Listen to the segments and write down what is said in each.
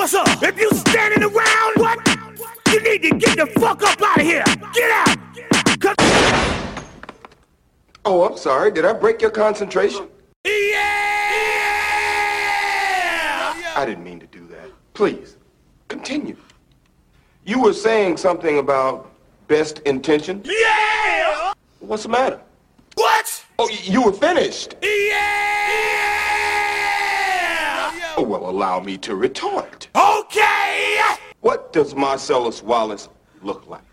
What's up? If you standing around, what? You need to get the fuck up out of here. Get out. Oh, I'm sorry. Did I break your concentration? Yeah! I didn't mean to do that. Please, continue. You were saying something about best intention? Yeah! What's the matter? What? Oh, you were finished. Yeah! Oh, well, allow me to retort. Okay! What does Marcellus Wallace look like?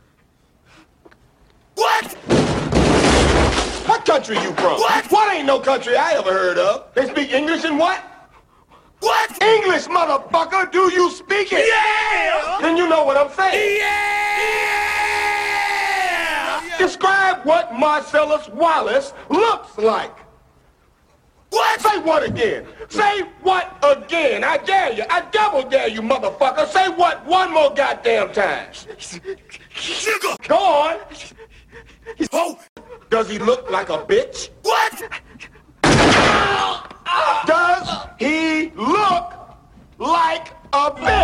What? What country you from? What ain't no country I ever heard of? They speak English and what? What? English, motherfucker! Do you speak it? Yeah! Then you know what I'm saying. Yeah! Describe what Marcellus Wallace looks like. What? Say what again? Say what again? I dare you. I double dare you, motherfucker. Say what one more goddamn time. Sugar! Go on. Oh! Does he look like a bitch? What? Does he look like a bitch?